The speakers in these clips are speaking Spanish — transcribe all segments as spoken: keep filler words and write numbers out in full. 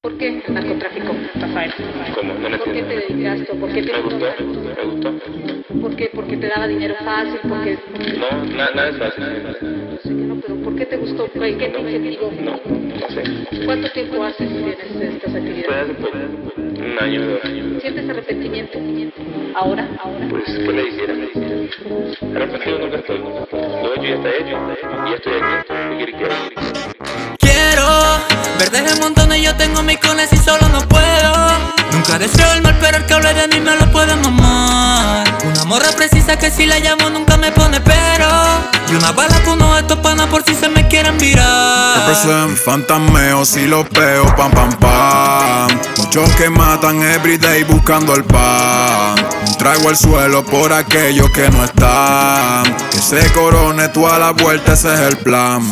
¿Por qué el narcotráfico, Rafael? ¿Cómo? No lo ¿Por qué entiendo. te dedicaste? ¿Por qué te Me gustó, me gustó. ¿Por qué? ¿Porque te daba dinero fácil? ¿Porque...? No, na- nada es fácil. Yo sé que no, pero ¿por qué te gustó? ¿Qué qué te incentivó? No, no sé. ¿Cuánto tiempo haces tienes estas Fue actividades? hace poco, un año, dos años. ¿Sientes arrepentimiento? Ahora, ahora. Pues, ¿qué le hiciera? Arrepentido nunca estoy. Lo hecho ya está hecho. Y ya estoy aquí. ¿Qué quiere que haga? Quiero ver desde montones, yo tengo mis cones y solo no puedo. Nunca deseo el mal, pero el que hable de mí me lo puede mamar. Una morra precisa que si la llamo nunca me pone pero. Y una bala con uno de estos panas por si se me quieren virar. Represent fantasmeos y los peo, pam pam pam. Muchos que matan everyday buscando el pan. Un trago al suelo por aquellos que no están. Que se corone toda la vuelta, ese es el plan.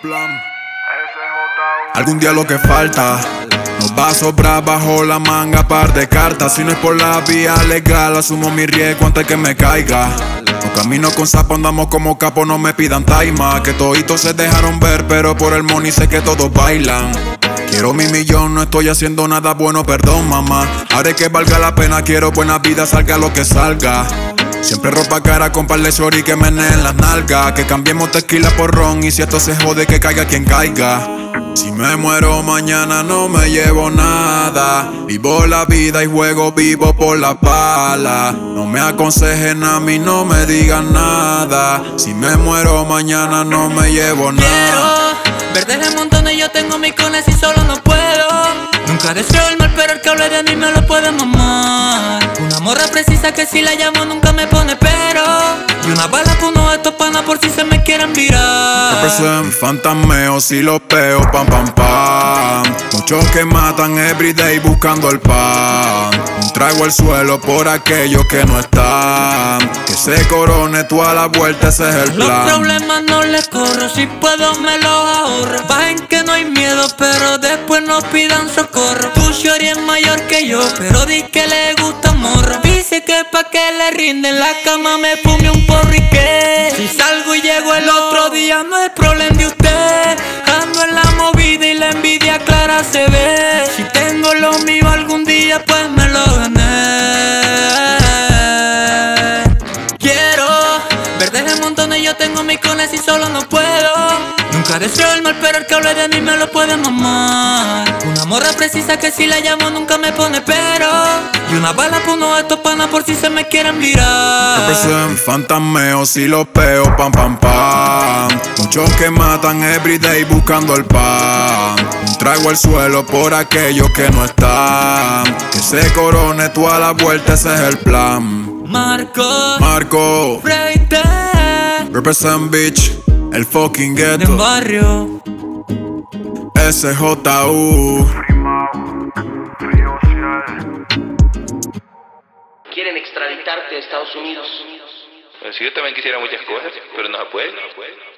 Algún día lo que falta nos va a sobrar bajo la manga par de cartas. Si no es por la vía legal, asumo mi riesgo antes que me caiga. No camino con sapo, andamos como capo, no me pidan taima. Que toditos se dejaron ver, pero por el money sé que todos bailan. Quiero mi millón, no estoy haciendo nada bueno, perdón mamá. Haré que valga la pena, quiero buena vida, salga lo que salga. Siempre ropa cara con par de shorty que meneen las nalgas. Que cambiemos tequila por ron y si esto se jode que caiga quien caiga. Si me muero mañana no me llevo nada. Vivo la vida y juego vivo por la bala. No me aconsejen a mí, no me digan nada. Si me muero mañana no me llevo nada. Quiero ver desde montones, yo tengo mis cones y solo no puedo. Nunca deseo el mal, pero el que hable de mí me lo puede mamar. Una morra precisa que si la llamo nunca me pone pero. Y una bala con uno de estos panas por si se me quieren virar. Represent fantasmeos y los peo, pam pam pam. Muchos que matan everyday buscando el pan. Un trago al suelo por aquellos que no están. Que se corone toda la vuelta, ese es el Los plan. problemas no les corro, si puedo me los ahorro. Bajen que no hay miedo, pero después no pidan socorro. Tu shorty es mayor que yo, pero di que le gusta morro. Dice que pa' que le rinde en la cama me fume un porrique. Si salgo y llego el otro día no es problema de usted. Ando en la movida y la envidia clara se ve. Si tengo lo mío algún día pues me lo gané. Quiero ver desde montones, yo tengo mis cones y solo no puedo. Nunca deseo el mal, pero el que hable de mí me lo puede mamar. Una morra precisa que si la llamo nunca me pone pero. Y una bala con uno de estos panas por si se me quieren virar. Represent fantasmeos y los peo, pam pam pam. Muchos que matan everyday buscando el pan. Un trago al suelo por aquellos que no están. Que se corone toda la vuelta, ese es el plan. Marco, Marco, Freite, represent bitch, el fucking del ghetto. barrio. S J U. Quieren extraditarte a Estados Unidos. Bueno, si yo también quisiera muchas cosas, pero no se puede.